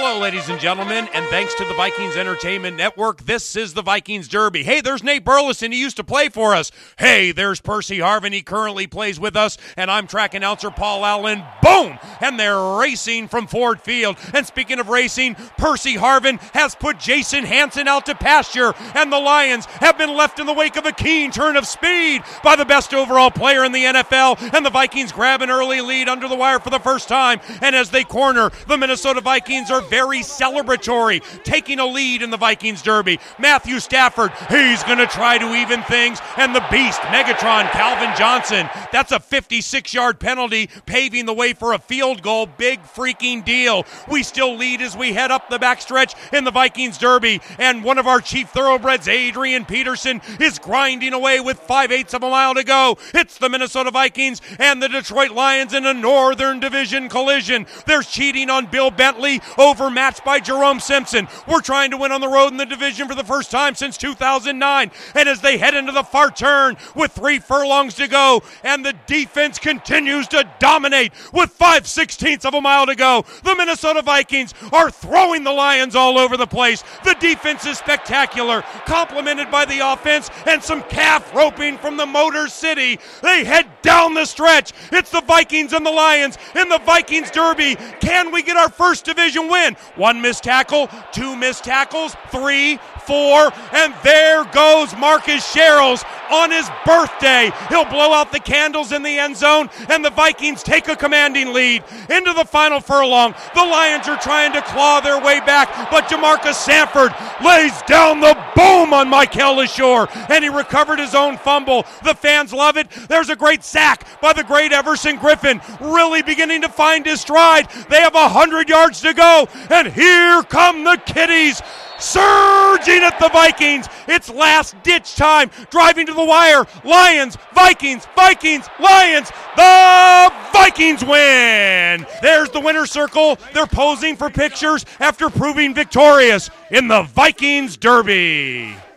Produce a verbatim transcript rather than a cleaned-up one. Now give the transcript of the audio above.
Hello, ladies and gentlemen, and thanks to the Vikings Entertainment Network, this is the Vikings Derby. Hey, there's Nate Burleson. He used to play for us. Hey, there's Percy Harvin. He currently plays with us, and I'm track announcer Paul Allen. Boom! And they're racing from Ford Field. And speaking of racing, Percy Harvin has put Jason Hansen out to pasture, and the Lions have been left in the wake of a keen turn of speed by the best overall player in the N F L, and the Vikings grab an early lead under the wire for the first time, and as they corner, the Minnesota Vikings are very celebratory, taking a lead in the Vikings Derby. Matthew Stafford, he's going to try to even things, and the beast, Megatron, Calvin Johnson, that's a fifty-six-yard penalty, paving the way for a field goal. Big freaking deal. We still lead as we head up the backstretch in the Vikings Derby, and one of our chief thoroughbreds, Adrian Peterson, is grinding away with five-eighths of a mile to go. It's the Minnesota Vikings and the Detroit Lions in a Northern Division collision. There's cheating on Bill Bentley, overmatched by Jerome Simpson. We're trying to win on the road in the division for the first time since two thousand nine. And as they head into the far turn with three furlongs to go, and the defense continues to dominate with five sixteenths of a mile to go, the Minnesota Vikings are throwing the Lions all over the place. The defense is spectacular, complemented by the offense and some calf roping from the Motor City. They head down the stretch. It's the Vikings and the Lions in the Vikings Derby. Can we get our first division win? One missed tackle, two missed tackles, three, four, and there goes Marcus Sherrills on his birthday. He'll blow out the candles in the end zone, and the Vikings take a commanding lead into the final furlong. The Lions are trying to claw their way back, but Jamarcus Sanford lays down the boom on Michael LeSure, and he recovered his own fumble. The fans love it. There's a great sack by the great Everson Griffin, really beginning to find his stride. They have one hundred yards to go, and here come the Kitties, surging at the Vikings. It's last-ditch time, driving to the wire. Lions, Vikings, Vikings, Lions. The Vikings win. There's the winner's circle. They're posing for pictures after proving victorious in the Vikings Derby.